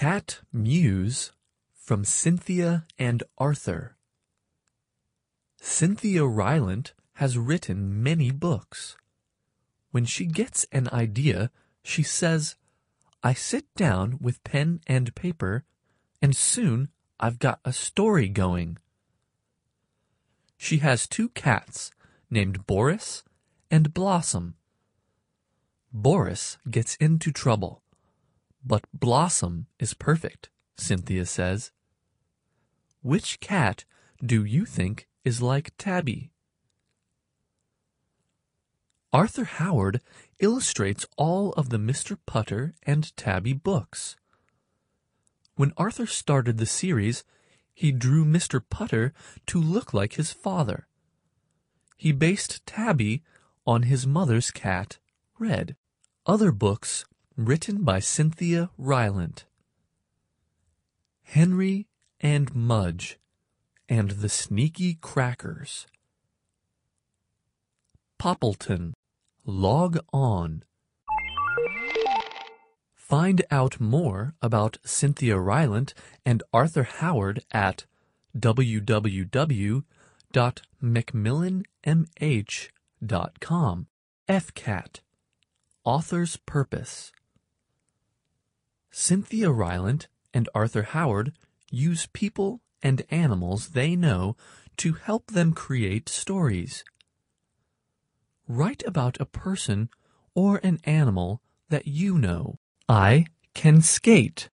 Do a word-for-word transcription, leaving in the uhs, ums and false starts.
Cat Muse from Cynthia and Arthur. Cynthia Rylant has written many books. When she gets an idea, she says, "I sit down with pen and paper, and soon I've got a story going." She has two cats named Boris and Blossom. Boris gets into trouble, but Blossom is perfect, Cynthia says. Which cat do you think is like Tabby? Arthur Howard illustrates all of the Mister Putter and Tabby books. When Arthur started the series, he drew Mister Putter to look like his father. He based Tabby on his mother's cat, Red. Other books written by Cynthia Rylant: Henry and Mudge and the Sneaky Crackers. Poppleton, Log On. Find out more about Cynthia Rylant and Arthur Howard at w w w dot macmillan m h dot com. F CAT, Author's Purpose. Cynthia Rylant and Arthur Howard use people and animals they know to help them create stories. Write about a person or an animal that you know. I can skate.